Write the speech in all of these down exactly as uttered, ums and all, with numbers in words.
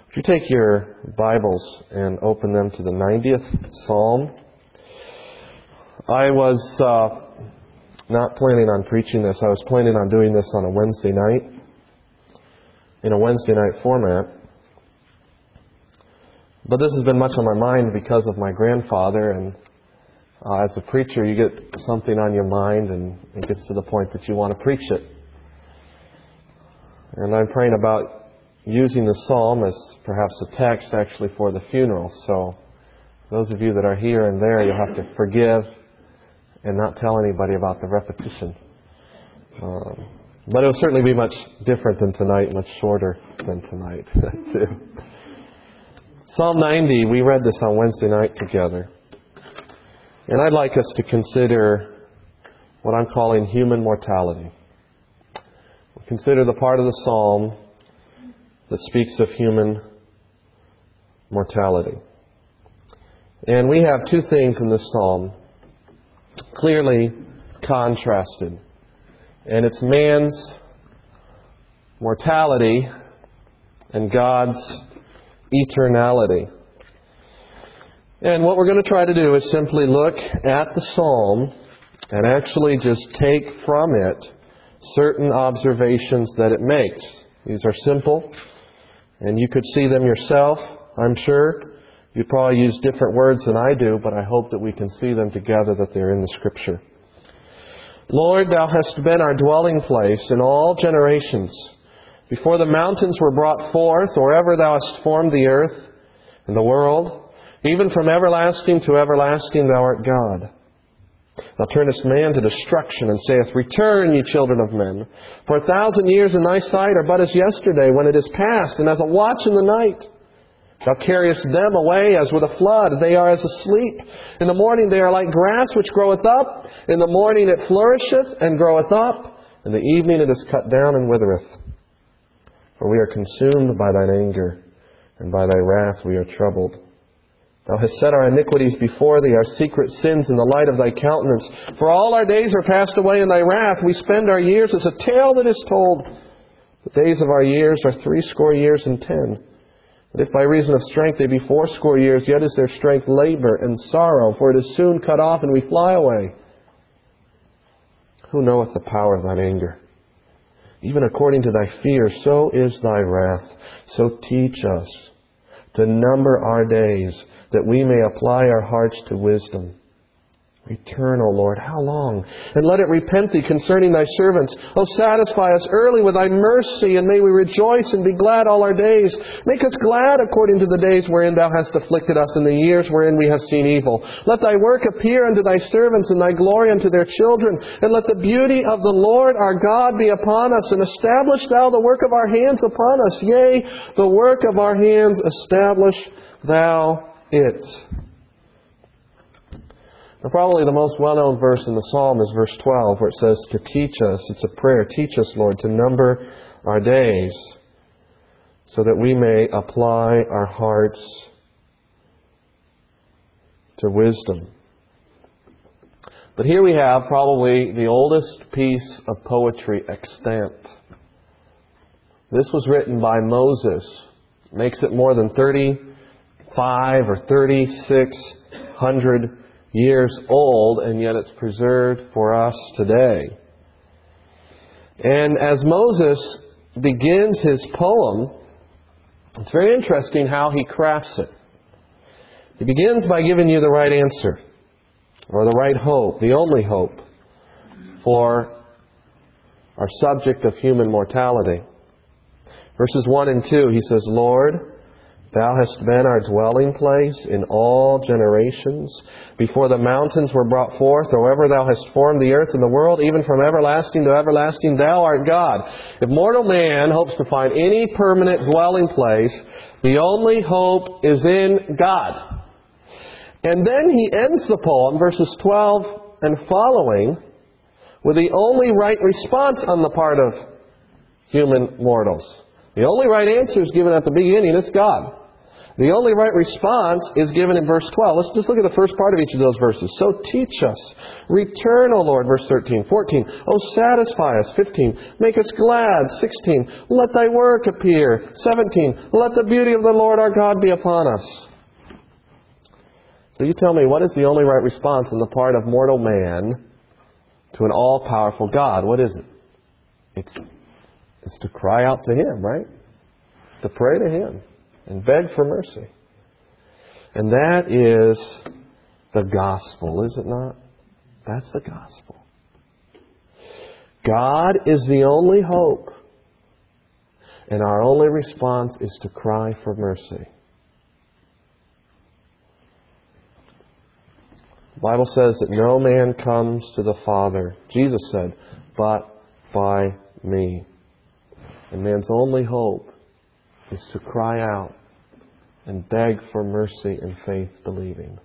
If you take your Bibles and open them to the ninetieth Psalm, I was uh, not planning on preaching this. I was planning on doing this on a Wednesday night, in a Wednesday night format. But this has been much on my mind because of my grandfather, and uh, as a preacher, you get something on your mind, and it gets to the point that you want to preach it. And I'm praying about using the psalm as perhaps a text actually for the funeral. So those of you that are here and there, you'll have to forgive and not tell anybody about the repetition. Um, but it'll certainly be much different than tonight, much shorter than tonight too. Psalm ninety, we read this on Wednesday night together. And I'd like us to consider what I'm calling human mortality. We'll consider the part of the psalm that speaks of human mortality. And we have two things in this psalm clearly contrasted. And it's man's mortality and God's eternality. And what we're going to try to do is simply look at the psalm and actually just take from it certain observations that it makes. These are simple, and you could see them yourself, I'm sure. You'd probably use different words than I do, but I hope that we can see them together, that they're in the Scripture. Lord, Thou hast been our dwelling place in all generations. Before the mountains were brought forth, or ever Thou hast formed the earth and the world, even from everlasting to everlasting Thou art God. Thou turnest man to destruction, and sayest, Return, ye children of men. For a thousand years in Thy sight are but as yesterday, when it is past, and as a watch in the night. Thou carriest them away as with a flood. They are as asleep. In the morning they are like grass which groweth up. In the morning it flourisheth and groweth up. In the evening it is cut down and withereth. For we are consumed by Thine anger, and by Thy wrath we are troubled. Thou hast set our iniquities before Thee, our secret sins in the light of Thy countenance. For all our days are passed away in Thy wrath. We spend our years as a tale that is told. The days of our years are threescore years and ten. But if by reason of strength they be fourscore years, yet is their strength labor and sorrow, for it is soon cut off, and we fly away. Who knoweth the power of Thine anger? Even according to Thy fear, so is Thy wrath. So teach us to number our days, that we may apply our hearts to wisdom. Return, O Lord, how long? And let it repent Thee concerning Thy servants. O satisfy us early with Thy mercy, and may we rejoice and be glad all our days. Make us glad according to the days wherein Thou hast afflicted us, and the years wherein we have seen evil. Let Thy work appear unto Thy servants, and Thy glory unto their children. And let the beauty of the Lord our God be upon us, and establish Thou the work of our hands upon us. Yea, the work of our hands establish Thou it. Now, probably the most well-known verse in the Psalm is verse twelve, where it says to teach us. It's a prayer. Teach us, Lord, to number our days, so that we may apply our hearts to wisdom. But here we have probably the oldest piece of poetry extant. This was written by Moses. Makes it more than thirty-five or thirty-six hundred years old, and yet it's preserved for us today. And as Moses begins his poem, it's very interesting how he crafts it. He begins by giving you the right answer, or the right hope, the only hope for our subject of human mortality. Verses one and two, he says, Lord, Thou hast been our dwelling place in all generations. Before the mountains were brought forth, or ever Thou hast formed the earth and the world, even from everlasting to everlasting, Thou art God. If mortal man hopes to find any permanent dwelling place, the only hope is in God. And then he ends the poem, verses twelve and following, with the only right response on the part of human mortals. The only right answer is given at the beginning. It's God. The only right response is given in verse twelve. Let's just look at the first part of each of those verses. So teach us. Return, O Lord, verse thirteen. fourteen. Oh, satisfy us. fifteen. Make us glad. sixteen. Let thy work appear. seventeen. Let the beauty of the Lord our God be upon us. So you tell me, what is the only right response on the part of mortal man to an all-powerful God? What is it? It's, it's to cry out to Him, right? It's to pray to Him and beg for mercy. And that is the gospel, is it not? That's the gospel. God is the only hope. And our only response is to cry for mercy. The Bible says that no man comes to the Father, Jesus said, but by me. And man's only hope is to cry out and beg for mercy and faith believing.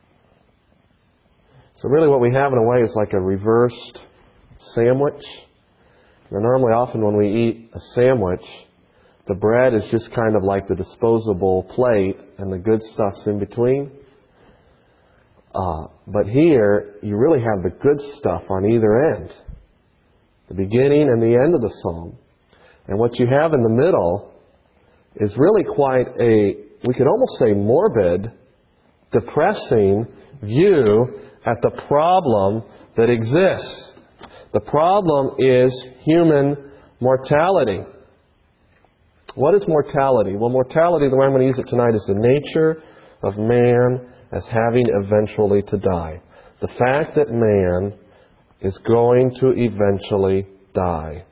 So really what we have in a way is like a reversed sandwich. Now normally often when we eat a sandwich, the bread is just kind of like the disposable plate and the good stuff's in between. Uh, but here, you really have the good stuff on either end. The beginning and the end of the psalm. And what you have in the middle is really quite a, we could almost say morbid, depressing view at the problem that exists. The problem is human mortality. What is mortality? Well, mortality, the way I'm going to use it tonight, is the nature of man as having eventually to die. The fact that man is going to eventually die.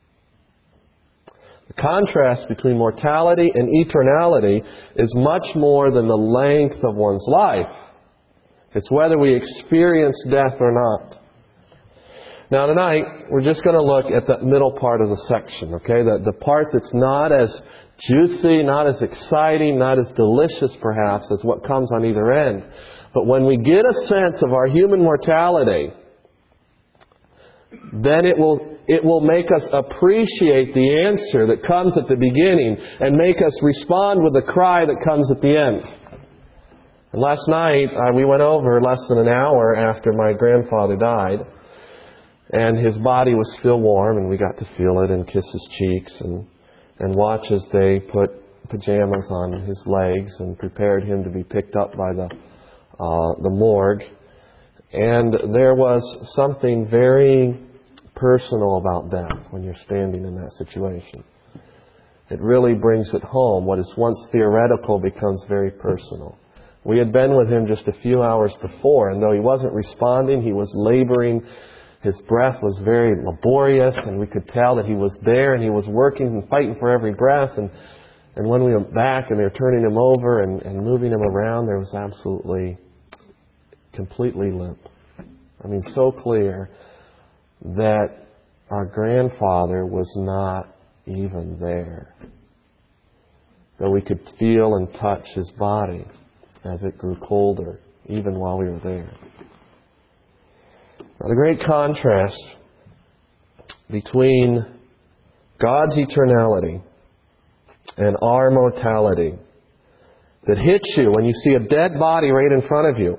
The contrast between mortality and eternality is much more than the length of one's life. It's whether we experience death or not. Now tonight, we're just going to look at the middle part of the section, okay? The, the part that's not as juicy, not as exciting, not as delicious perhaps as what comes on either end. But when we get a sense of our human mortality, then it will it will make us appreciate the answer that comes at the beginning and make us respond with the cry that comes at the end. And last night, uh, we went over less than an hour after my grandfather died, and his body was still warm, and we got to feel it and kiss his cheeks and, and watch as they put pajamas on his legs and prepared him to be picked up by the uh, the morgue. And there was something very personal about death when you're standing in that situation. It really brings it home. What is once theoretical becomes very personal. We had been with him just a few hours before, and though he wasn't responding, he was laboring. His breath was very laborious, and we could tell that he was there, and he was working and fighting for every breath. And, and when we went back and they were turning him over and, and moving him around, there was absolutely, completely limp. I mean, so clear that our grandfather was not even there. Though we could feel and touch his body as it grew colder, even while we were there. Now, the great contrast between God's eternality and our mortality that hits you when you see a dead body right in front of you.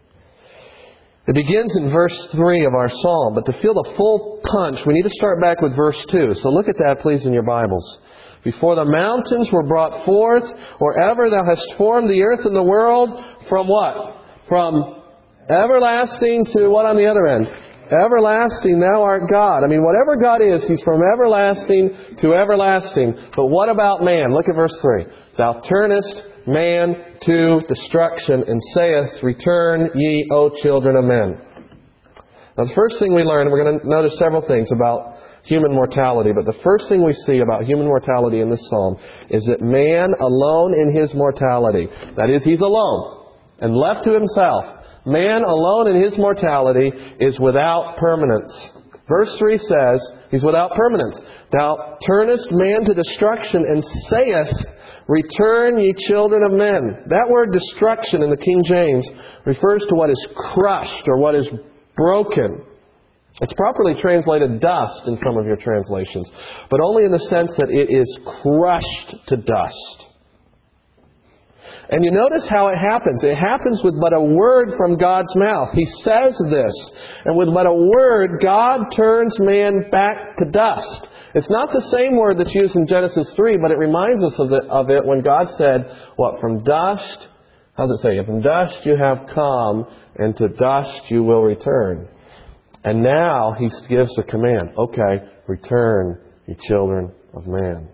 It begins in verse three of our psalm, but to feel the full punch, we need to start back with verse two. So look at that, please, in your Bibles. Before the mountains were brought forth, or ever thou hast formed the earth and the world, from what? From everlasting to what on the other end? Everlasting, thou art God. I mean, whatever God is, He's from everlasting to everlasting. But what about man? Look at verse three. Thou turnest man to destruction, and saith, Return ye, O children of men. Now the first thing we learn, we're going to notice several things about human mortality, but the first thing we see about human mortality in this psalm is that man alone in his mortality, that is, he's alone and left to himself, man alone in his mortality is without permanence. Verse three says, he's without permanence. Thou turnest man to destruction, and sayest, Return, ye children of men. That word destruction in the King James refers to what is crushed or what is broken. It's properly translated dust in some of your translations, but only in the sense that it is crushed to dust. And you notice how it happens. It happens with but a word from God's mouth. He says this. And with but a word, God turns man back to dust. It's not the same word that's used in Genesis three, but it reminds us of it, of it when God said, what, from dust, how does it say? From dust you have come, and to dust you will return. And now He gives a command. Okay, return, you children of man.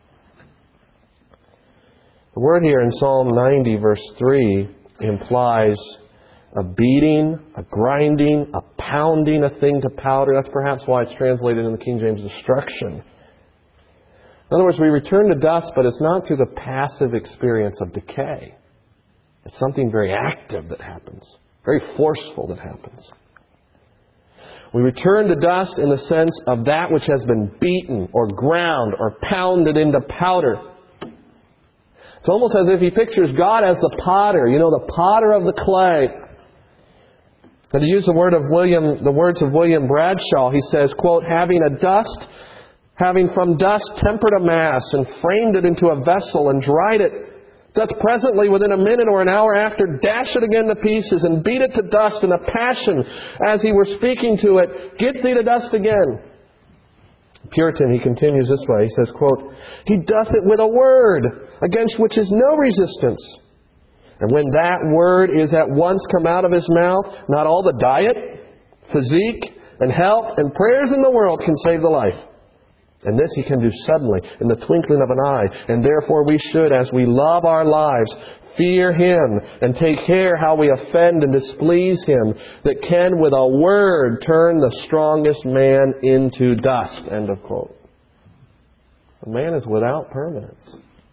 The word here in Psalm ninety, verse three, implies a beating, a grinding, a pounding a thing to powder. That's perhaps why it's translated in the King James, destruction. In other words, we return to dust, but it's not through the passive experience of decay. It's something very active that happens, very forceful that happens. We return to dust in the sense of that which has been beaten or ground or pounded into powder. It's almost as if he pictures God as the potter, you know, the potter of the clay. And to use the word of William, the words of William Bradshaw, he says, quote, having a dust, having from dust tempered a mass and framed it into a vessel and dried it, doth presently within a minute or an hour after dash it again to pieces and beat it to dust in a passion as he were speaking to it, get thee to dust again. Puritan, he continues this way. He says, quote, he doth it with a word, against which is no resistance. And when that word is at once come out of his mouth, not all the diet, physique, and health, and prayers in the world can save the life. And this He can do suddenly, in the twinkling of an eye. And therefore we should, as we love our lives, fear Him and take care how we offend and displease Him, that can with a word turn the strongest man into dust. End of quote. A man is without permanence.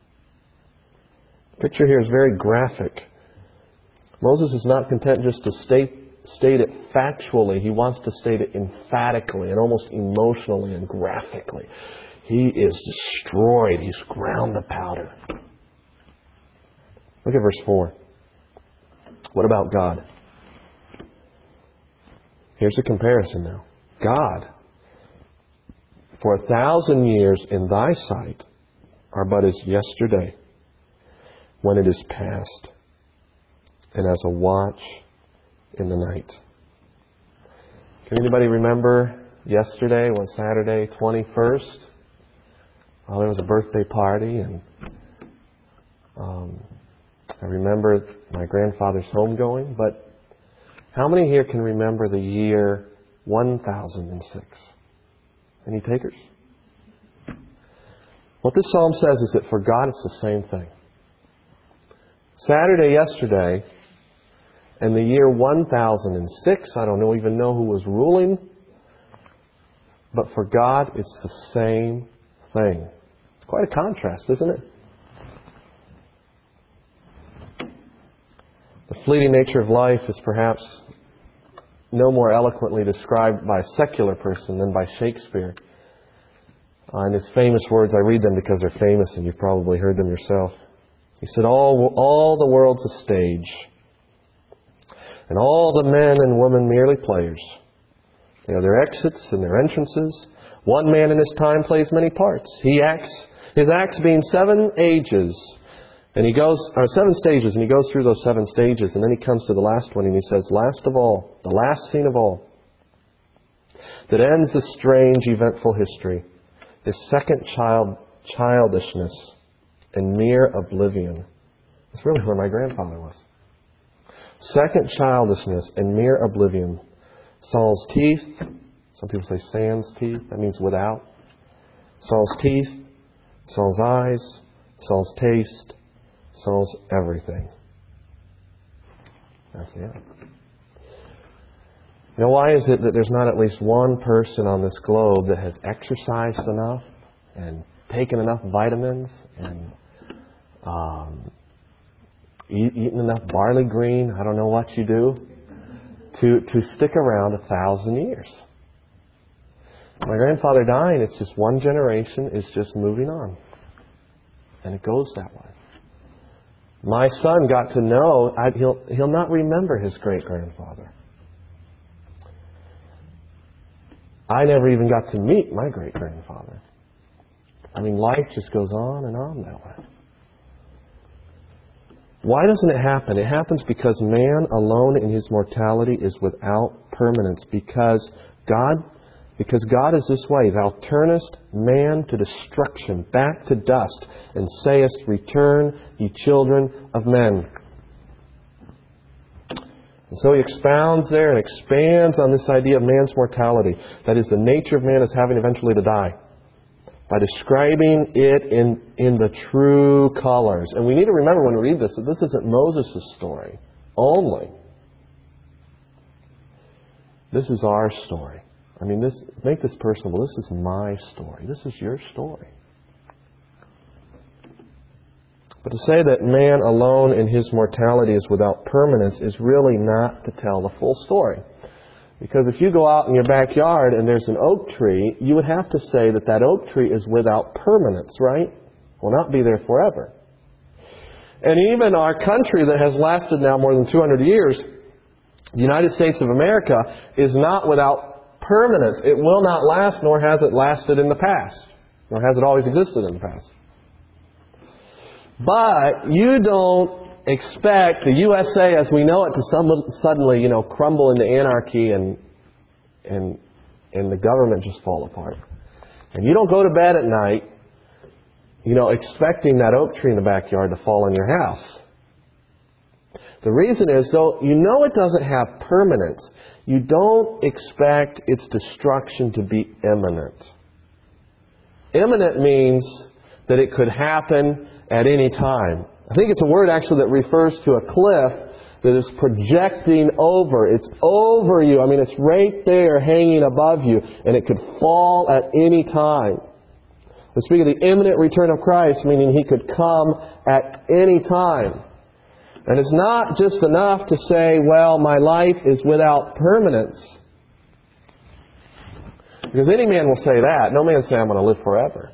The picture here is very graphic. Moses is not content just to state, state it factually. He wants to state it emphatically and almost emotionally and graphically. He is destroyed. He's ground to powder. Look at verse four. What about God? Here's a comparison now. God, for a thousand years in thy sight, are but as yesterday, when it is past, and as a watch in the night. Can anybody remember yesterday, was Saturday, twenty-first? Well, there was a birthday party, and um, I remember my grandfather's homegoing, but how many here can remember the year one thousand six? Any takers? What this psalm says is that for God it's the same thing. Saturday yesterday, and the year one thousand six, I don't know, even know who was ruling, but for God it's the same thing. It's quite a contrast, isn't it? The fleeting nature of life is perhaps no more eloquently described by a secular person than by Shakespeare. Uh, in his famous words, I read them because they're famous and you've probably heard them yourself. He said, all, all the world's a stage, and all the men and women merely players. They have their exits and their entrances. One man in his time plays many parts. He acts, his acts being seven ages, and he goes, or seven stages, and he goes through those seven stages, and then he comes to the last one, and he says, last of all, the last scene of all, that ends the strange, eventful history, is second child childishness and mere oblivion. That's really where my grandfather was. Second childishness and mere oblivion. Saul's teeth. Some people say sans teeth. That means without. Saul's teeth. Saul's eyes. Saul's taste. Saul's everything. That's the end. Now, why is it that there's not at least one person on this globe that has exercised enough and taken enough vitamins and um, eat, eaten enough barley green, I don't know what you do, to, to stick around a thousand years? My grandfather dying, it's just one generation is just moving on. And it goes that way. My son got to know, I, he'll, he'll not remember his great-grandfather. I never even got to meet my great-grandfather. I mean, life just goes on and on that way. Why doesn't it happen? It happens because man alone in his mortality is without permanence. Because God, because God is this way. Thou turnest man to destruction, back to dust, and sayest, Return, ye children of men. And so he expounds there and expands on this idea of man's mortality. That is, the nature of man is having eventually to die. By describing it in, in the true colors. And we need to remember when we read this that this isn't Moses' story only. This is our story. I mean, this make this personal. This is my story. This is your story. But to say that man alone in his mortality is without permanence is really not to tell the full story. Because if you go out in your backyard and there's an oak tree, you would have to say that that oak tree is without permanence, right? Will not be there forever. And even our country that has lasted now more than two hundred years, the United States of America, is not without permanence. It will not last, nor has it lasted in the past. Nor has it always existed in the past. But you don't expect the U S A as we know it to some, suddenly, you know, crumble into anarchy and and and the government just fall apart. And you don't go to bed at night, you know, expecting that oak tree in the backyard to fall on your house. The reason is, though you know it doesn't have permanence, you don't expect its destruction to be imminent. Imminent means that it could happen at any time. I think it's a word actually that refers to a cliff that is projecting over. It's over you. I mean, it's right there hanging above you, and it could fall at any time. We speak of the imminent return of Christ, meaning He could come at any time. And it's not just enough to say, well, my life is without permanence. Because any man will say that. No man will say, I'm going to live forever.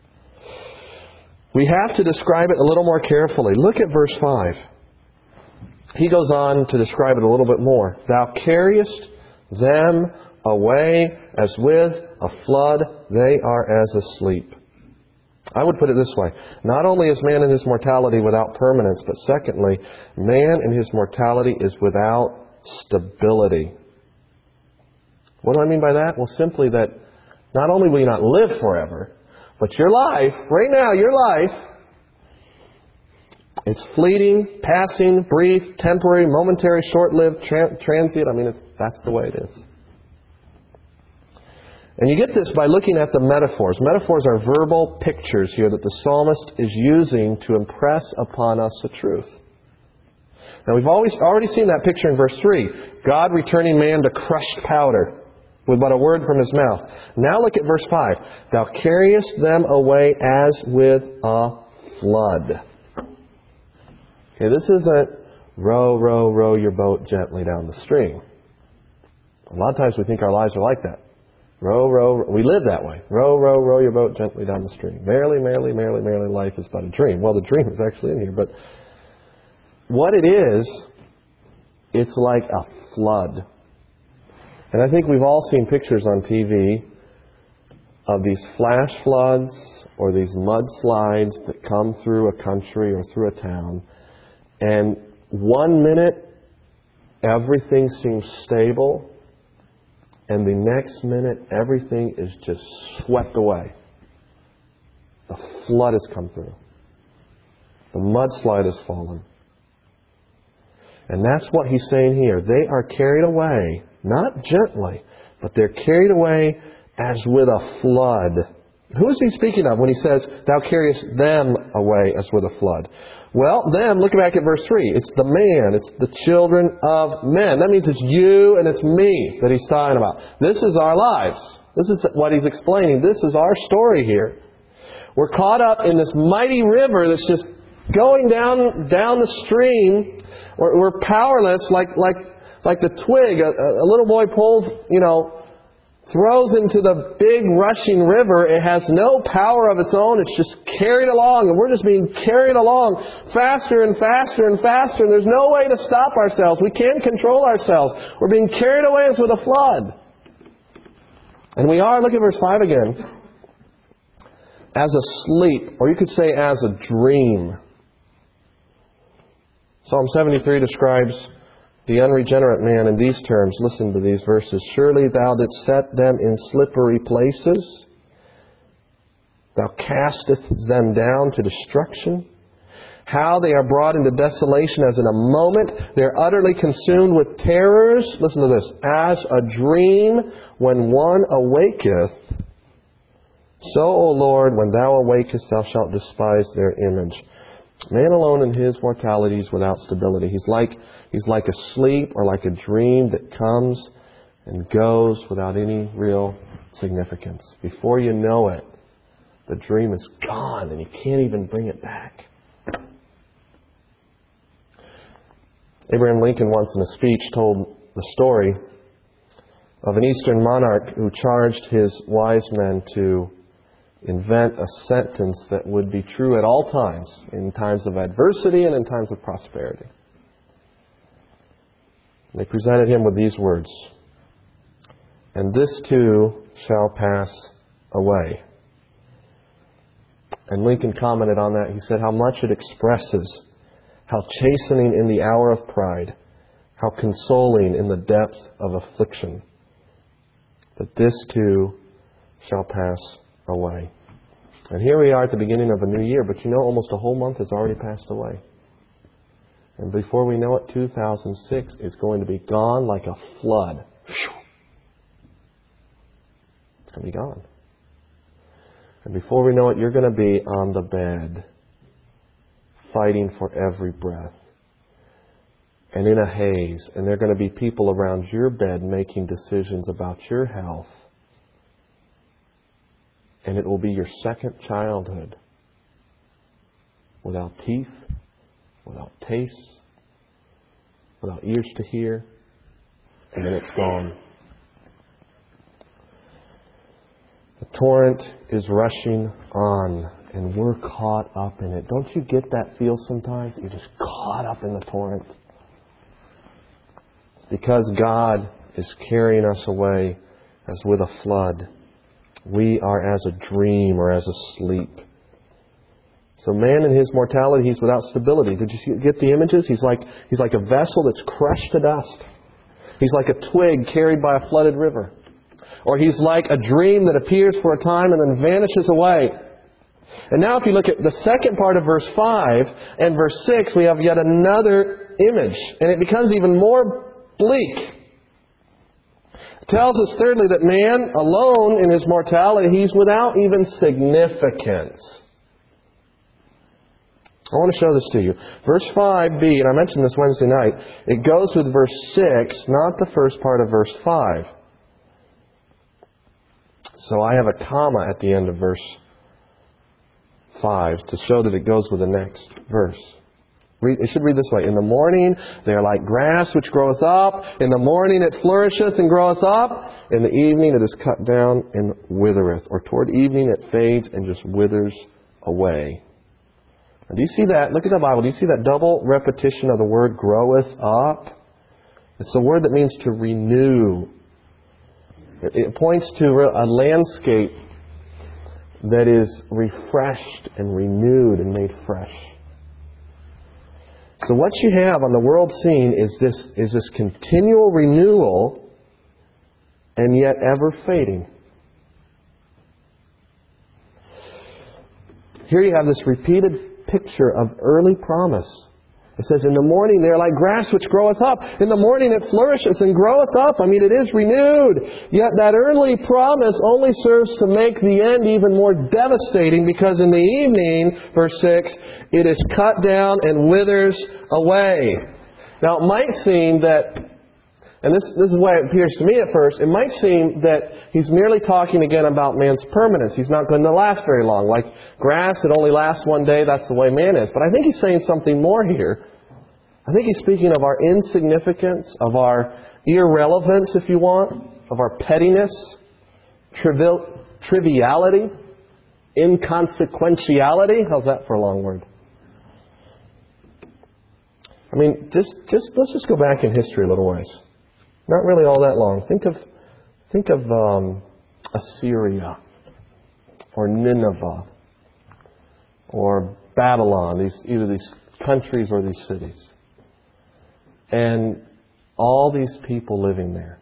We have to describe it a little more carefully. Look at verse five. He goes on to describe it a little bit more. Thou carriest them away as with a flood, they are as asleep. I would put it this way. Not only is man in his mortality without permanence, but secondly, man in his mortality is without stability. What do I mean by that? Well, simply that not only will you not live forever, but your life, right now, your life, it's fleeting, passing, brief, temporary, momentary, short-lived, tra- transient. I mean, it's, that's the way it is. And you get this by looking at the metaphors. Metaphors are verbal pictures here that the psalmist is using to impress upon us the truth. Now, we've always already seen that picture in verse three. God returning man to crushed powder with but a word from His mouth. Now look at verse five. Thou carriest them away as with a flood. Okay, this isn't row, row, row your boat gently down the stream. A lot of times we think our lives are like that. Row, row, row. We live that way. Row, row, row your boat gently down the stream. Merrily, merrily, merrily, merrily, life is but a dream. Well, the dream is actually in here, but what it is, it's like a flood. And I think we've all seen pictures on T V of these flash floods or these mudslides that come through a country or through a town. And one minute, everything seems stable. And the next minute, everything is just swept away. The flood has come through. The mudslide has fallen. And that's what he's saying here. They are carried away, not gently, but they're carried away as with a flood. Who is he speaking of when he says, thou carriest them away as with a flood? Well, them, look back at verse three. It's the man. It's the children of men. That means it's you and it's me that he's talking about. This is our lives. This is what he's explaining. This is our story here. We're caught up in this mighty river that's just going down down the stream. We're, we're powerless like like like the twig. A, a little boy pulls, you know, throws into the big rushing river. It has no power of its own. It's just carried along. And we're just being carried along faster and faster and faster. And there's no way to stop ourselves. We can't control ourselves. We're being carried away as with a flood. And we are, look at verse five again, as a sleep, or you could say as a dream. Psalm seventy-three describes the unregenerate man in these terms. Listen to these verses. Surely thou didst set them in slippery places. Thou castest them down to destruction. How they are brought into desolation as in a moment. They are utterly consumed with terrors. Listen to this. As a dream when one awaketh, so, O Lord, when thou awakest, thou shalt despise their image. Man alone in his mortality is without stability. He's like, he's like a sleep or like a dream that comes and goes without any real significance. Before you know it, the dream is gone and you can't even bring it back. Abraham Lincoln once in a speech told the story of an Eastern monarch who charged his wise men to invent a sentence that would be true at all times, in times of adversity and in times of prosperity. They presented him with these words, "And this too shall pass away." And Lincoln commented on that. He said how much it expresses how chastening in the hour of pride, how consoling in the depth of affliction, that this too shall pass away. And here we are at the beginning of a new year, but you know almost a whole month has already passed away. And before we know it, two thousand six is going to be gone like a flood. It's going to be gone. And before we know it, you're going to be on the bed, fighting for every breath, and in a haze. And there are going to be people around your bed making decisions about your health. And it will be your second childhood, without teeth, without taste, without ears to hear, and then it's gone. The torrent is rushing on, and we're caught up in it. Don't you get that feel sometimes? You're just caught up in the torrent. It's because God is carrying us away as with a flood. We are as a dream or as a sleep. So man in his mortality, he's without stability. Did you see, get the images? He's like, he's like a vessel that's crushed to dust. He's like a twig carried by a flooded river. Or he's like a dream that appears for a time and then vanishes away. And now if you look at the second part of verse five and verse six, we have yet another image. And it becomes even more bleak. It tells us thirdly that man alone in his mortality, he's without even significance. I want to show this to you. Verse five b, and I mentioned this Wednesday night, it goes with verse six, not the first part of verse five. So I have a comma at the end of verse five to show that it goes with the next verse. Read, it should read this way. In the morning they are like grass which groweth up. In the morning it flourisheth and groweth up. In the evening it is cut down and withereth. Or toward evening it fades and just withers away. And do you see that? Look at the Bible. Do you see that double repetition of the word groweth up? It's a word that means to renew. It, it points to a landscape that is refreshed and renewed and made fresh. So what you have on the world scene is this, is this continual renewal and yet ever fading. Here you have this repeated picture of early promise. It says, in the morning they are like grass which groweth up. In the morning it flourishes and groweth up. I mean, it is renewed. Yet that early promise only serves to make the end even more devastating, because in the evening, verse six, it is cut down and withers away. Now it might seem that, and this, this is why it appears to me at first, it might seem that he's merely talking again about man's permanence. He's not going to last very long. Like grass, it only lasts one day. That's the way man is. But I think he's saying something more here. I think he's speaking of our insignificance, of our irrelevance, if you want, of our pettiness, trivial, triviality, inconsequentiality. How's that for a long word? I mean, just, just let's just go back in history a little ways. Not really all that long. Think of think of um, Assyria, or Nineveh, or Babylon. These either these countries or these cities. and all these people living there.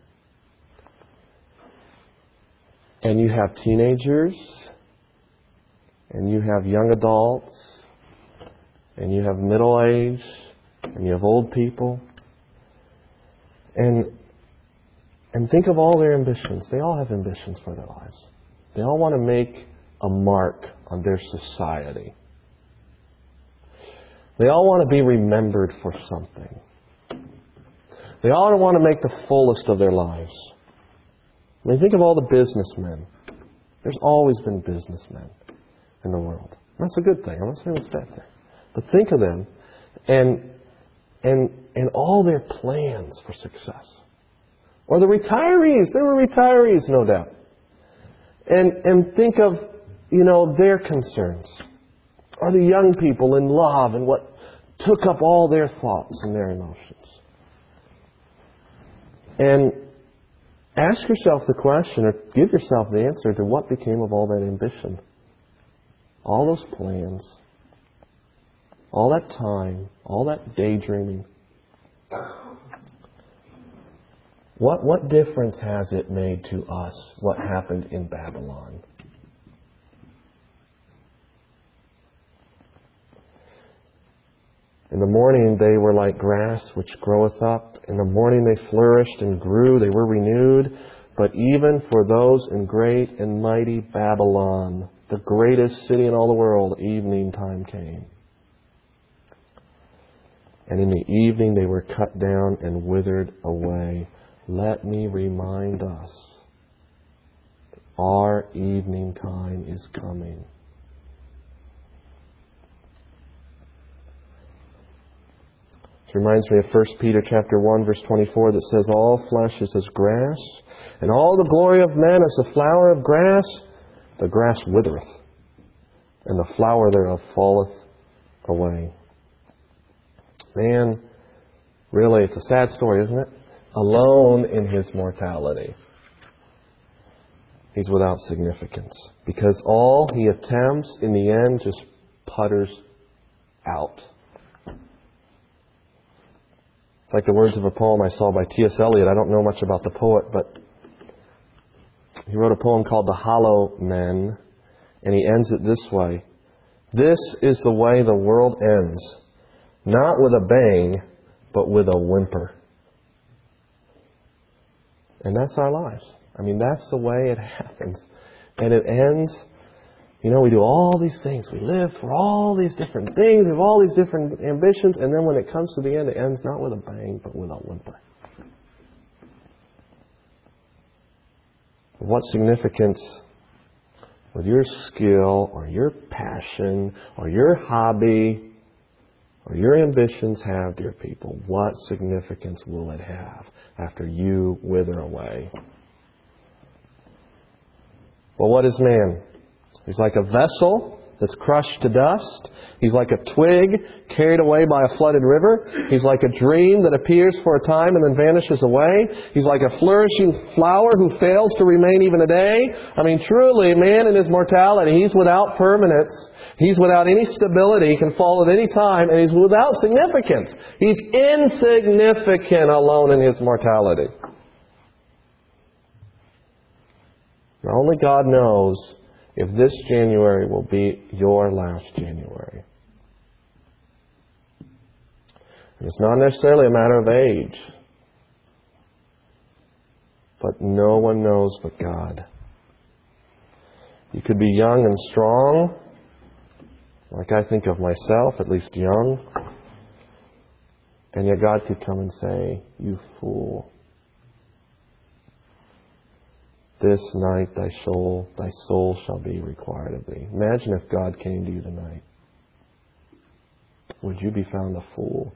And you have teenagers, and you have young adults, and you have middle-aged, and you have old people. And and think of all their ambitions. They all have ambitions for their lives. They all want to make a mark on their society. They all want to be remembered for something. They all want to make the fullest of their lives. I mean, think of all the businessmen. There's always been businessmen in the world. That's a good thing. I'm not saying it's bad thing. But think of them and and and all their plans for success. Or the retirees. They were retirees, no doubt. And and think of, you know, their concerns. Or the young people in love and what took up all their thoughts and their emotions. And ask yourself the question, or give yourself the answer to what became of all that ambition. All those plans. All that time. All that daydreaming. What, what difference has it made to us what happened in Babylon? In the morning they were like grass which groweth up. In the morning they flourished and grew. They were renewed. But even for those in great and mighty Babylon, the greatest city in all the world, evening time came. And in the evening they were cut down and withered away. Let me remind us, our evening time is coming. This reminds me of First Peter chapter one, verse twenty-four, that says, all flesh is as grass, and all the glory of man as the flower of grass. The grass withereth, and the flower thereof falleth away. Man, really, it's a sad story, isn't it? Alone in his mortality. He's without significance. Because all he attempts in the end just putters out. It's like the words of a poem I saw by T S Eliot. I don't know much about the poet, but he wrote a poem called The Hollow Men, and he ends it this way. This is the way the world ends. Not with a bang, but with a whimper. And that's our lives. I mean, that's the way it happens. And it ends, you know, we do all these things. We live for all these different things. We have all these different ambitions. And then when it comes to the end, it ends not with a bang, but with a whimper. What significance with your skill or your passion or your hobby or your ambitions have, dear people? What significance will it have after you wither away? Well, what is man? He's like a vessel that's crushed to dust. He's like a twig carried away by a flooded river. He's like a dream that appears for a time and then vanishes away. He's like a flourishing flower who fails to remain even a day. I mean, truly, man in his mortality, he's without permanence. He's without any stability. He can fall at any time, and he's without significance. He's insignificant alone in his mortality. Now, only God knows if this January will be your last January. And it's not necessarily a matter of age. But no one knows but God. You could be young and strong, like I think of myself, at least young. And yet God could come and say, you fool. This night thy soul, thy soul shall be required of thee. Imagine if God came to you tonight. Would you be found a fool?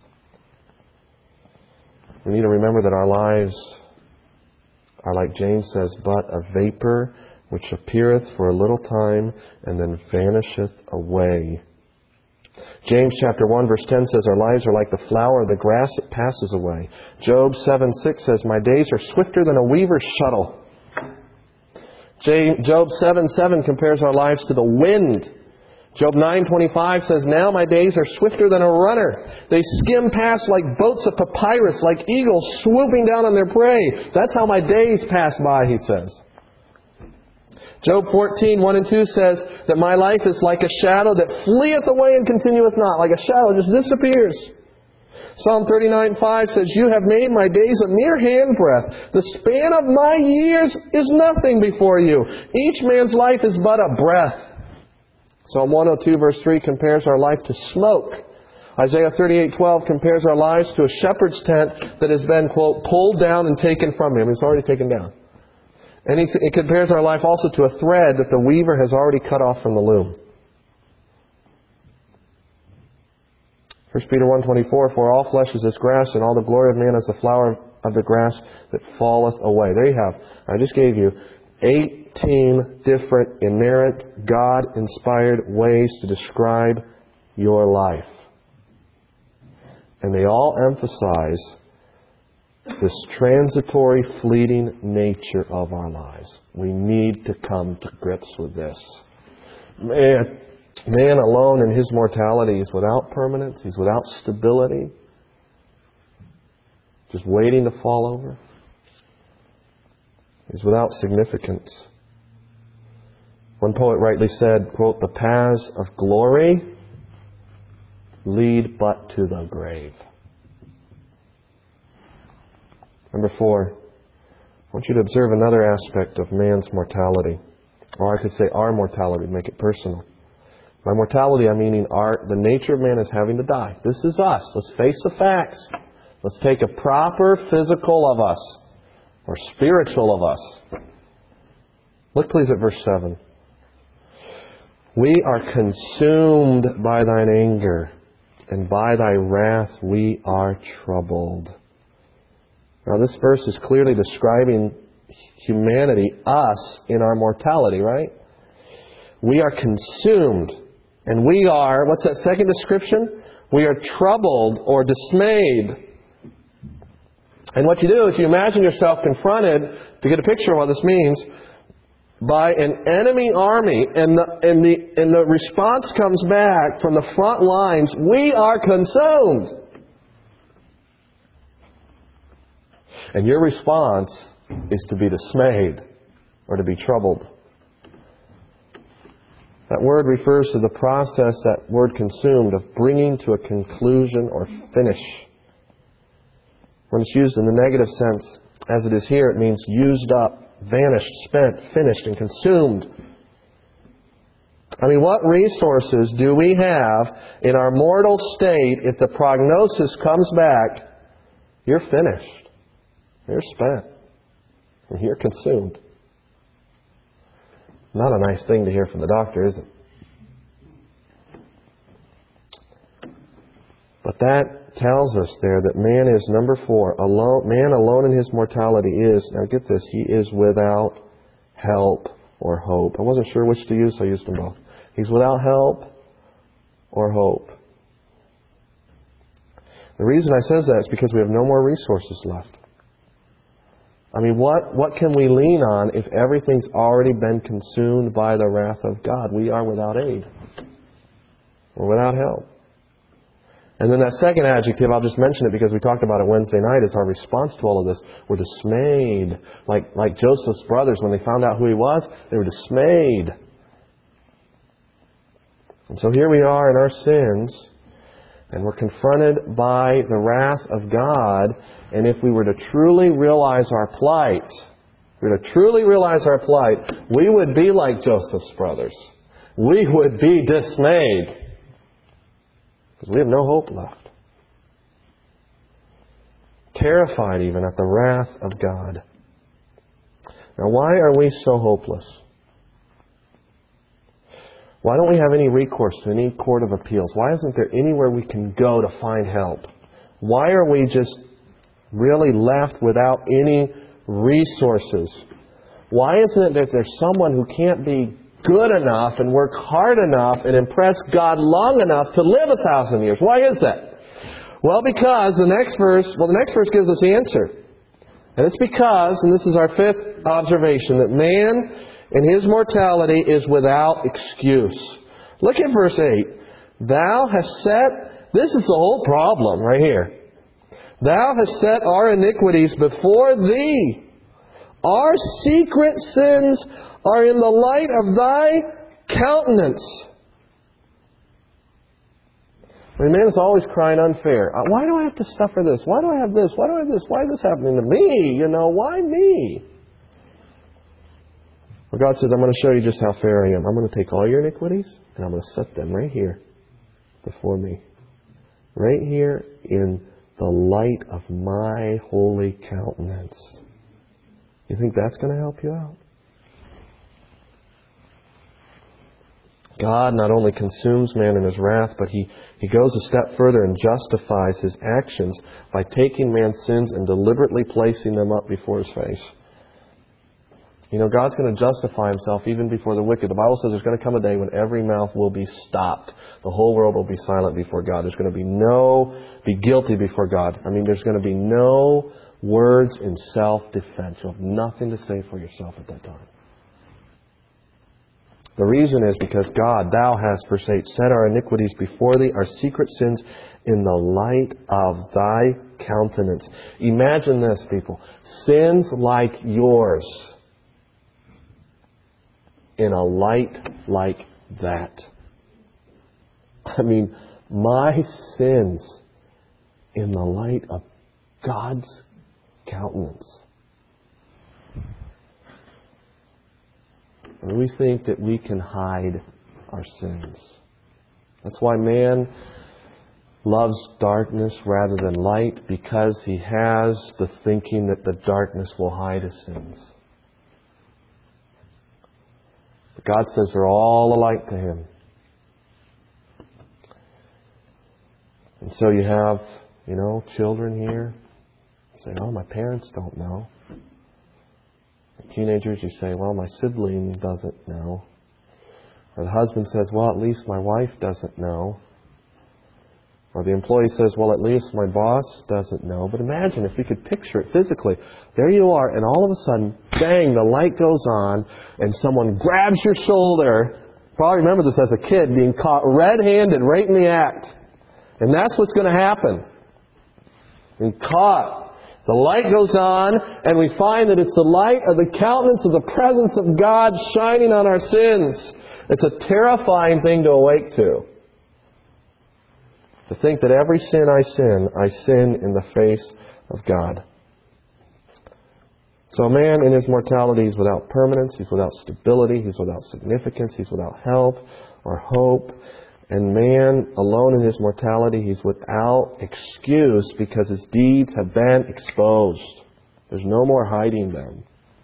We need to remember that our lives are, like James says, but a vapor which appeareth for a little time and then vanisheth away. James chapter one verse ten says our lives are like the flower of the grass that passes away. Job seven six says, my days are swifter than a weaver's shuttle. Job seven seven compares our lives to the wind. Job nine twenty-five says, "Now my days are swifter than a runner. They skim past like boats of papyrus, like eagles swooping down on their prey. That's how my days pass by," he says. Job fourteen, one and two says that my life is like a shadow that fleeth away and continueth not. Like a shadow just disappears. Psalm thirty-nine five says, "You have made my days a mere handbreadth. The span of my years is nothing before you. Each man's life is but a breath." Psalm one oh two verse three compares our life to smoke. Isaiah thirty-eight twelve compares our lives to a shepherd's tent that has been, quote, pulled down and taken from him. It's already taken down. And it compares our life also to a thread that the weaver has already cut off from the loom. First Peter one twenty-four, "For all flesh is as grass, and all the glory of man as the flower of the grass that falleth away." There you have. I just gave you eighteen different inerrant, God-inspired ways to describe your life. And they all emphasize this transitory, fleeting nature of our lives. We need to come to grips with this. Man, man alone in his mortality is without permanence. He's without stability. Just waiting to fall over. He's without significance. One poet rightly said, quote, "The paths of glory lead but to the grave." Number four, I want you to observe another aspect of man's mortality. Or I could say our mortality, make it personal. By mortality, I'm meaning our, the nature of man is having to die. This is us. Let's face the facts. Let's take a proper physical of us, or spiritual of us. Look please at verse seven. "We are consumed by thine anger, and by thy wrath we are troubled." Now this verse is clearly describing humanity, us, in our mortality, right? We are consumed. And we are, what's that second description? We are troubled or dismayed. And what you do is you imagine yourself confronted, to get a picture of what this means, by an enemy army, and the, and the, and the response comes back from the front lines, "We are consumed." And your response is to be dismayed or to be troubled. That word refers to the process, that word consumed, of bringing to a conclusion or finish. When it's used in the negative sense, as it is here, it means used up, vanished, spent, finished, and consumed. I mean, what resources do we have in our mortal state if the prognosis comes back, you're finished, you're spent, and you're consumed? Not a nice thing to hear from the doctor, is it? But that tells us there that man is, number four, alone. Man alone in his mortality is, now get this, he is without help or hope. I wasn't sure which to use, so I used them both. He's without help or hope. The reason I says that is because we have no more resources left. I mean, what, what can we lean on if everything's already been consumed by the wrath of God? We are without aid. We're without help. And then that second adjective, I'll just mention it because we talked about it Wednesday night, is our response to all of this. We're dismayed. Like, like Joseph's brothers, when they found out who he was, they were dismayed. And so here we are in our sins, and we're confronted by the wrath of God. And if we were to truly realize our plight, if we were to truly realize our plight, we would be like Joseph's brothers. We would be dismayed. Because we have no hope left. Terrified even at the wrath of God. Now, why are we so hopeless? Why don't we have any recourse to any court of appeals? Why isn't there anywhere we can go to find help? Why are we just really left without any resources? Why isn't it that there's someone who can't be good enough and work hard enough and impress God long enough to live a thousand years? Why is that? Well, because the next verse, well, the next verse gives us the answer. And it's because, and this is our fifth observation, that man in his mortality is without excuse. Look at verse eight. Thou hast set, this is the whole problem right here. Thou hast set our iniquities before Thee. Our secret sins are in the light of Thy countenance. I mean, man is always crying unfair. Why do I have to suffer this? Why do I have this? Why do I have this? Why is this happening to me? You know, why me? Well, God says, I'm going to show you just how fair I am. I'm going to take all your iniquities and I'm going to set them right here before me. Right here in the light of my holy countenance. You think that's going to help you out? God not only consumes man in His wrath, but He, he goes a step further and justifies His actions by taking man's sins and deliberately placing them up before His face. You know, God's going to justify Himself even before the wicked. The Bible says there's going to come a day when every mouth will be stopped. The whole world will be silent before God. There's going to be no, be guilty before God. I mean, there's going to be no words in self-defense. You'll have nothing to say for yourself at that time. The reason is because God, Thou hast, verse eight, set our iniquities before Thee, our secret sins in the light of Thy countenance. Imagine this, people. Sins like yours in a light like that. I mean, my sins in the light of God's countenance. And we think that we can hide our sins. That's why man loves darkness rather than light, because he has the thinking that the darkness will hide his sins. But God says they're all alike to Him. And so you have, you know, children here. You say, oh, my parents don't know. And teenagers, you say, well, my sibling doesn't know. Or the husband says, well, at least my wife doesn't know. Or the employee says, well, at least my boss doesn't know. But imagine if we could picture it physically. There you are, and all of a sudden, bang, the light goes on, and someone grabs your shoulder. Probably remember this as a kid, being caught red-handed right in the act. And that's what's going to happen. Being caught. The light goes on, and we find that it's the light of the countenance of the presence of God shining on our sins. It's a terrifying thing to awake to. To think that every sin I sin, I sin in the face of God. So a man in his mortality is without permanence, he's without stability, he's without significance, he's without help or hope. And man alone in his mortality, he's without excuse because his deeds have been exposed. There's no more hiding them.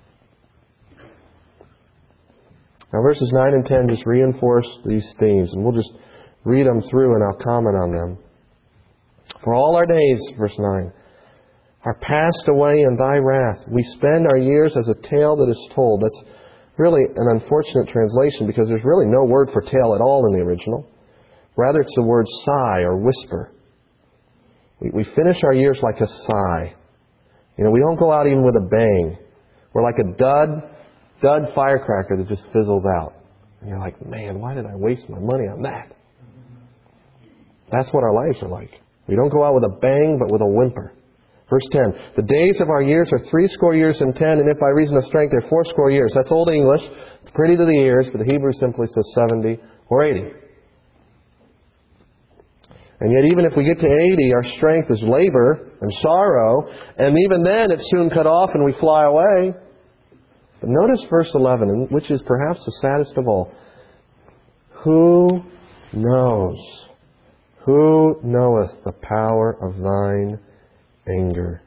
Now verses nine and ten just reinforce these themes, and we'll just read them through and I'll comment on them. For all our days, verse nine, are passed away in Thy wrath. We spend our years as a tale that is told. That's really an unfortunate translation because there's really no word for tale at all in the original. Rather, it's the word sigh or whisper. We, we finish our years like a sigh. You know, we don't go out even with a bang. We're like a dud, dud firecracker that just fizzles out. And you're like, man, why did I waste my money on that? That's what our lives are like. We don't go out with a bang, but with a whimper. Verse ten, the days of our years are threescore years and ten, and if by reason of strength they're fourscore years. That's Old English. It's pretty to the ears, but the Hebrew simply says seventy or eighty. And yet even if we get to eighty, our strength is labor and sorrow, and even then it's soon cut off and we fly away. But notice verse eleven, which is perhaps the saddest of all. Who knows? Who knoweth the power of Thine anger?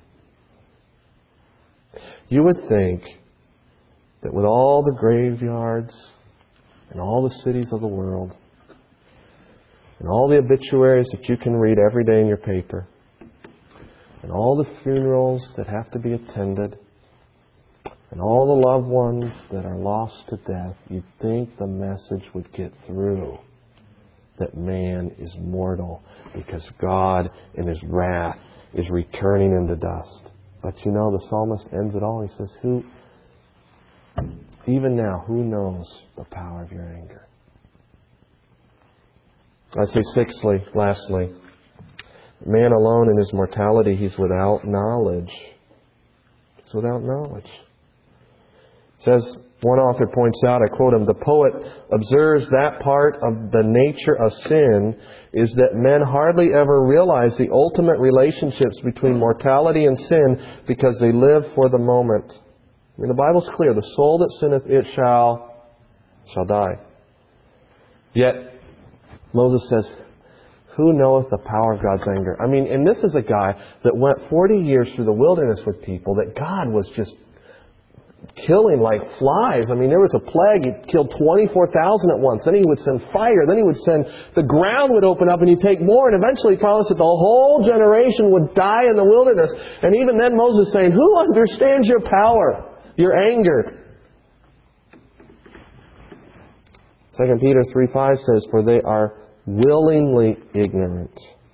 You would think that with all the graveyards and all the cities of the world and all the obituaries that you can read every day in your paper and all the funerals that have to be attended and all the loved ones that are lost to death, you'd think the message would get through that man is mortal because God in His wrath is returning into dust. But you know, the psalmist ends it all. He says, "Who, even now, who knows the power of your anger?" I say sixthly, lastly, man alone in his mortality, he's without knowledge. He's without knowledge. It says, one author points out, I quote him, the poet observes that part of the nature of sin is that men hardly ever realize the ultimate relationships between mortality and sin because they live for the moment. I mean, the Bible's clear. The soul that sinneth, it shall, shall die. Yet, Moses says, who knoweth the power of God's anger? I mean, and this is a guy that went forty years through the wilderness with people that God was just killing like flies. I mean, there was a plague. He killed twenty-four thousand at once. Then He would send fire. Then He would send, the ground would open up and He'd take more. And eventually He promised that the whole generation would die in the wilderness. And even then Moses is saying, who understands your power, your anger? Second Peter three five says, for they are willingly ignorant.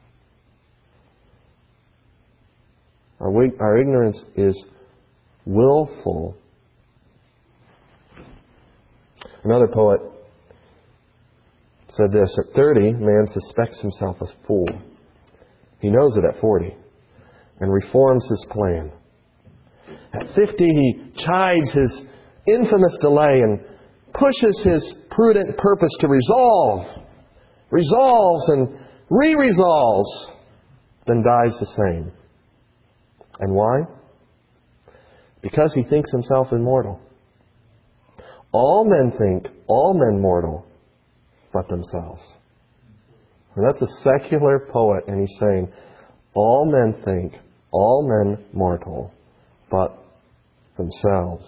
Our, our ignorance is willful. Another poet said this, at thirty, man suspects himself as fool. He knows it at forty and reforms his plan. At fifty, he chides his infamous delay and pushes his prudent purpose to resolve, resolves and re-resolves, then dies the same. And why? Because he thinks himself immortal. All men think, all men mortal, but themselves. And that's a secular poet, and he's saying, all men think, all men mortal, but themselves.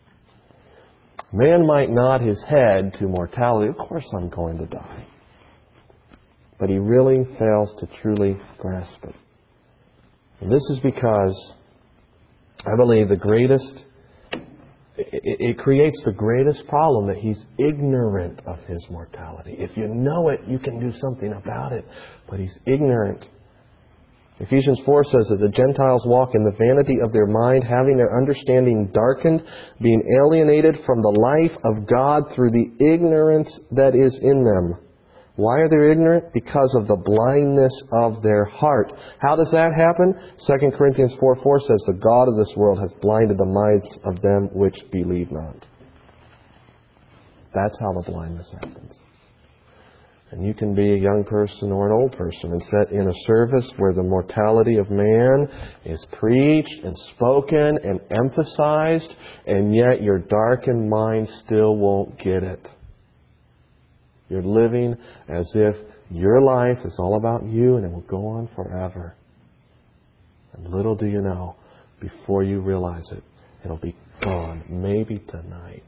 Man might nod his head to mortality. Of course I'm going to die. But he really fails to truly grasp it. And this is because I believe the greatest, it, it creates the greatest problem that he's ignorant of his mortality. If you know it, you can do something about it. But he's ignorant. Ephesians four says that the Gentiles walk in the vanity of their mind, having their understanding darkened, being alienated from the life of God through the ignorance that is in them. Why are they ignorant? Because of the blindness of their heart. How does that happen? Second Corinthians four four says, the God of this world has blinded the minds of them which believe not. That's how the blindness happens. And you can be a young person or an old person and sit in a service where the mortality of man is preached and spoken and emphasized, and yet your darkened mind still won't get it. You're living as if your life is all about you and it will go on forever. And little do you know, before you realize it, it'll be gone, maybe tonight.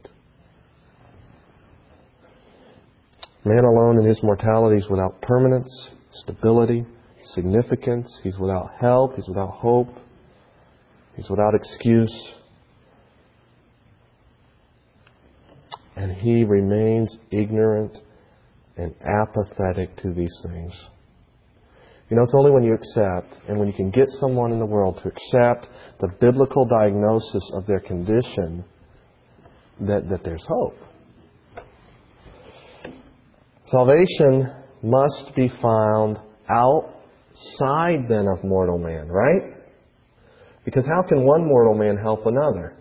Man alone in his mortality is without permanence, stability, significance. He's without help. He's without hope. He's without excuse. And he remains ignorant and apathetic to these things. You know, it's only when you accept, and when you can get someone in the world to accept the biblical diagnosis of their condition, that, that there's hope. Salvation must be found outside then of mortal man, right? Because how can one mortal man help another?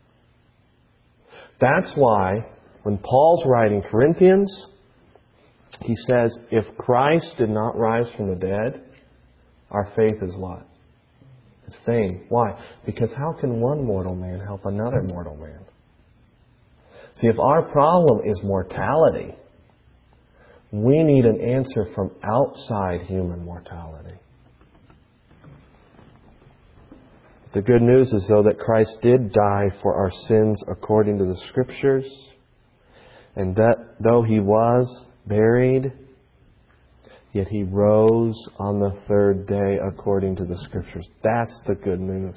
That's why when Paul's writing Corinthians, he says, if Christ did not rise from the dead, our faith is what? It's vain. Why? Because how can one mortal man help another mortal man? See, if our problem is mortality, we need an answer from outside human mortality. The good news is, though, that Christ did die for our sins according to the Scriptures, and that though He was buried, yet He rose on the third day according to the Scriptures. That's the good news.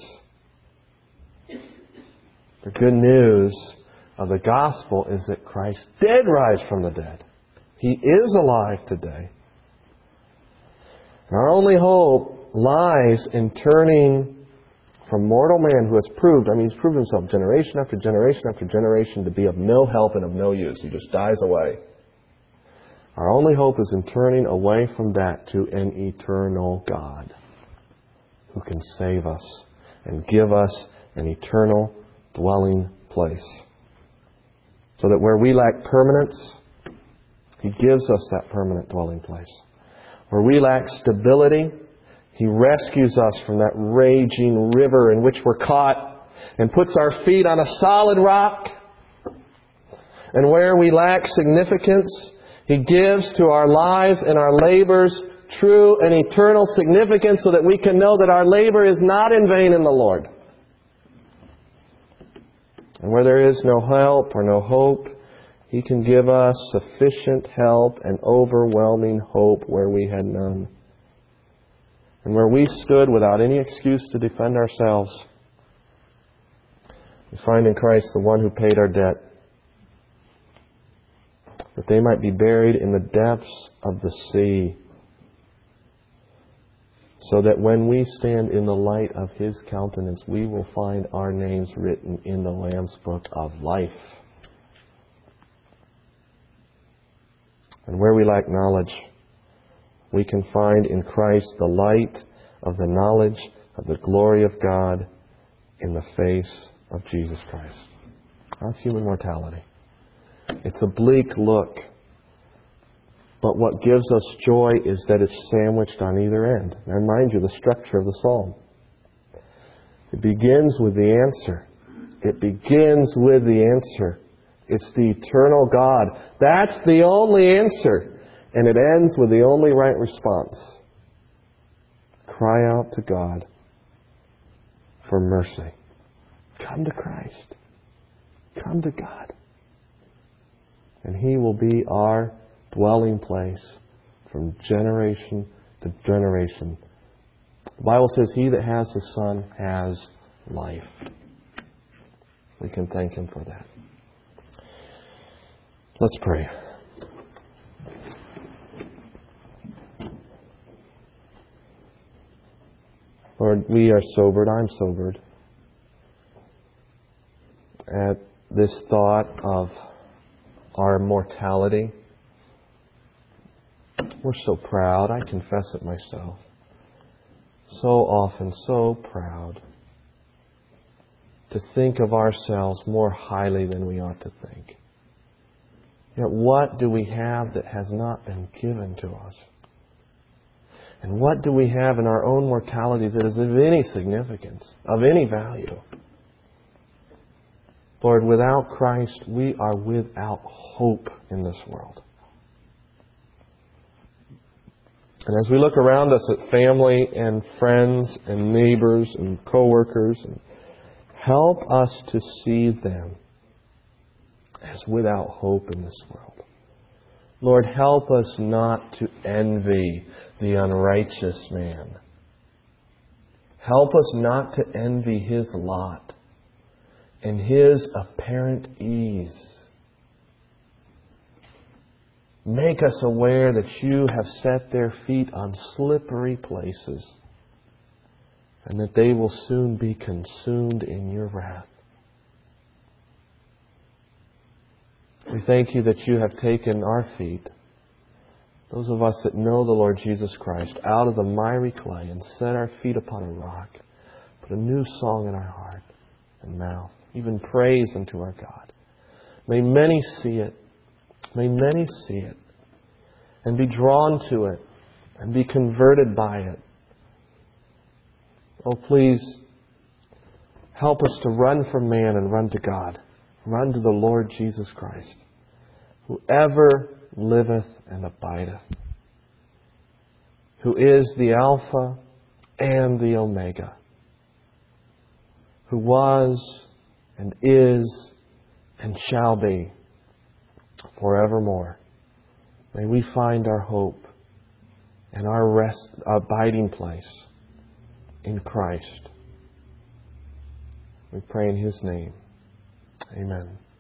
The good news of the gospel is that Christ did rise from the dead. He is alive today. And our only hope lies in turning from mortal man who has proved, I mean, he's proven himself generation after generation after generation to be of no help and of no use. He just dies away. Our only hope is in turning away from that to an eternal God who can save us and give us an eternal dwelling place. So that where we lack permanence, He gives us that permanent dwelling place. Where we lack stability, He rescues us from that raging river in which we're caught and puts our feet on a solid rock. And where we lack significance, He gives to our lives and our labors true and eternal significance so that we can know that our labor is not in vain in the Lord. And where there is no help or no hope, He can give us sufficient help and overwhelming hope where we had none. And where we stood without any excuse to defend ourselves, we find in Christ the one who paid our debt, that they might be buried in the depths of the sea, so that when we stand in the light of His countenance, we will find our names written in the Lamb's book of life. And where we lack knowledge, we can find in Christ the light of the knowledge of the glory of God in the face of Jesus Christ. That's human mortality. It's a bleak look. But what gives us joy is that it's sandwiched on either end. And I remind you the structure of the psalm. It begins with the answer. It begins with the answer. It's the eternal God. That's the only answer. And it ends with the only right response. Cry out to God for mercy. Come to Christ. Come to God. And He will be our dwelling place from generation to generation. The Bible says, He that has the Son has life. We can thank Him for that. Let's pray. Lord, we are sobered. I'm sobered at this thought of our mortality. We're so proud. I confess it myself. So often, so proud to think of ourselves more highly than we ought to think. Yet what do we have that has not been given to us? And what do we have in our own mortality that is of any significance, of any value? Lord, without Christ, we are without hope in this world. And as we look around us at family and friends and neighbors and co-workers, help us to see them as without hope in this world. Lord, help us not to envy the unrighteous man. Help us not to envy his lot and his apparent ease. Make us aware that You have set their feet on slippery places and that they will soon be consumed in Your wrath. We thank You that You have taken our feet, those of us that know the Lord Jesus Christ, out of the miry clay and set our feet upon a rock, put a new song in our heart and mouth, even praise unto our God. May many see it. May many see it and be drawn to it and be converted by it. Oh, please help us to run from man and run to God. Run to the Lord Jesus Christ, who ever liveth and abideth, who is the Alpha and the Omega, who was and is and shall be forevermore. May we find our hope and our rest, our abiding place in Christ. We pray in His name. Amen.